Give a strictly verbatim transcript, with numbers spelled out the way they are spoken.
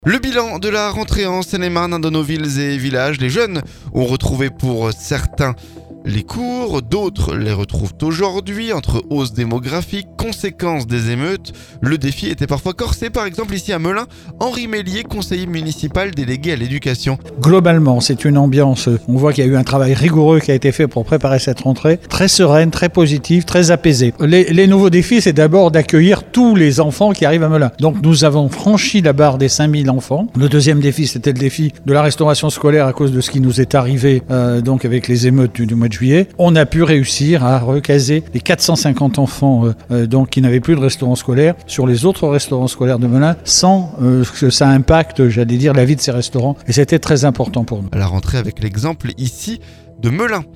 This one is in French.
Le bilan de la rentrée en Seine-et-Marne dans nos villes et villages. Les jeunes ont retrouvé pour certains les cours, d'autres les retrouvent aujourd'hui. Entre hausse démographique, conséquences des émeutes, le défi était parfois corsé. Par exemple ici à Melun, Henri Mélier, conseiller municipal délégué à l'éducation. Globalement, c'est une ambiance, on voit qu'il y a eu un travail rigoureux qui a été fait pour préparer cette rentrée, très sereine, très positive, très apaisée. Les, les nouveaux défis, c'est d'abord d'accueillir tous les enfants qui arrivent à Melun. Donc nous avons franchi la barre des cinq mille enfants. Le deuxième défi, c'était le défi de la restauration scolaire à cause de ce qui nous est arrivé euh, donc avec les émeutes du, du mois de juillet. On a pu réussir à recaser les quatre cent cinquante enfants euh, euh, donc, qui n'avaient plus de restaurant scolaire sur les autres restaurants scolaires de Melun sans euh, que ça impacte, j'allais dire, la vie de ces restaurants. Et c'était très important pour nous. À la rentrée avec l'exemple ici de Melun.